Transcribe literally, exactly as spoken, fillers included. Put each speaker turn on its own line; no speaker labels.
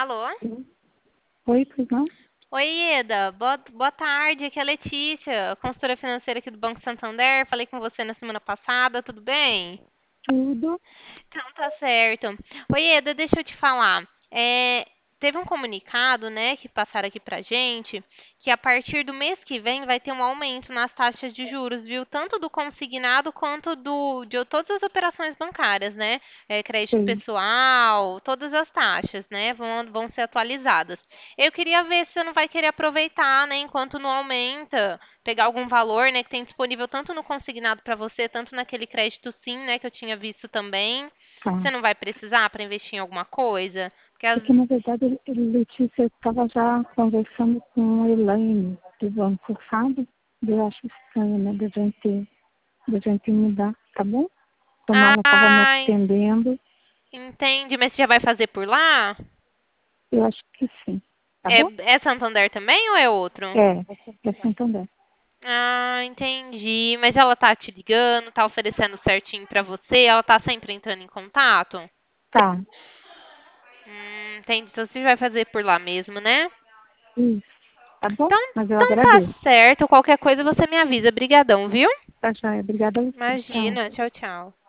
Alô?
Oi, pois não?
Oi, Ieda. Boa, boa tarde. Aqui é a Letícia, consultora financeira aqui do Banco Santander. Falei com você na semana passada, tudo bem?
Tudo.
Então, tá certo. Oi, Ieda, deixa eu te falar. É, teve um comunicado, né, que passaram aqui pra gente, que a partir do mês que vem vai ter um aumento nas taxas de juros, viu? Tanto do consignado quanto do, de todas as operações bancárias, né? É, crédito
Sei.
pessoal, todas as taxas, né, vão, vão ser atualizadas. Eu queria ver se você não vai querer aproveitar, né, enquanto não aumenta, pegar algum valor, né, que tem disponível tanto no consignado para você, tanto naquele crédito sim, né, que eu tinha visto também.
Tá.
Você não vai precisar para investir em alguma coisa? Porque as...
É que, na verdade, ele- ele- Letícia estava já conversando com a Elaine do banco, sabe? Eu acho estranho, né, da gente, da gente mudar, tá bom? Como ela estava me
Ah,
atendendo,
entende. Mas você já vai fazer por lá?
eu acho que sim, tá
É,
bom?
é Santander também ou é outro?
É, é Santander.
Ah, entendi. Mas ela tá te ligando, tá oferecendo certinho pra você? Ela tá sempre entrando em contato?
Tá,
Hum, entendi. Então você vai fazer por lá mesmo, né?
isso, tá bom?
Então,
Mas eu
então tá
agradeço.
certo. Qualquer coisa você me avisa. Brigadão, viu?
Tá, joia. Obrigada a você. Tchau.
Imagina. Tchau, tchau.